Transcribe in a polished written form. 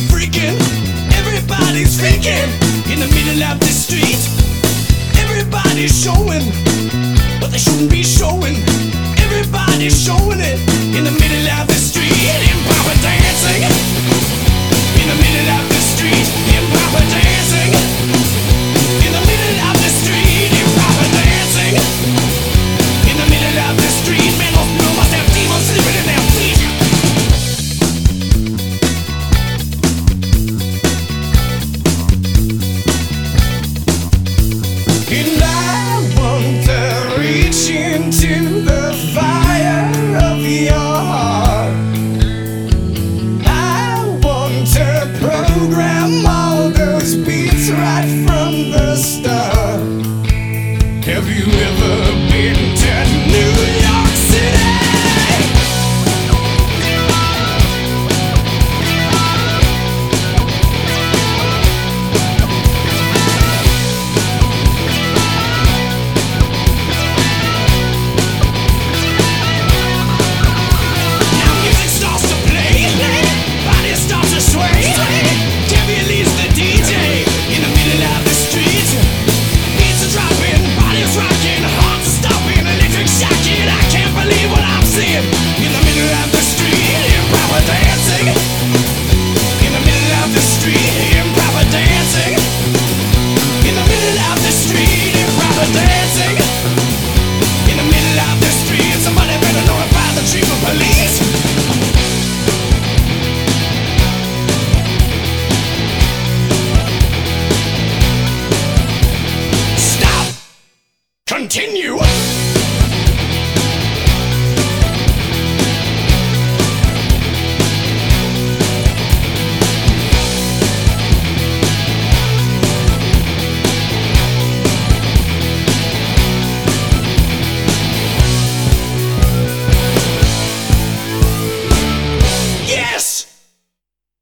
freaking. Everybody's faking in the middle of the street. Everybody's showing what they shouldn't be showing. Everybody's showing it in the middle of the street. Improper dancing in the middle of the street. Improper dancing in the middle of the street. Improper dancing in the middle of the street. Man, those people must have demons sleeping in their feet. And I want to reach into the fire of your heart. I want to program all those beats right from the start. Have you ever been to New York City? Continue!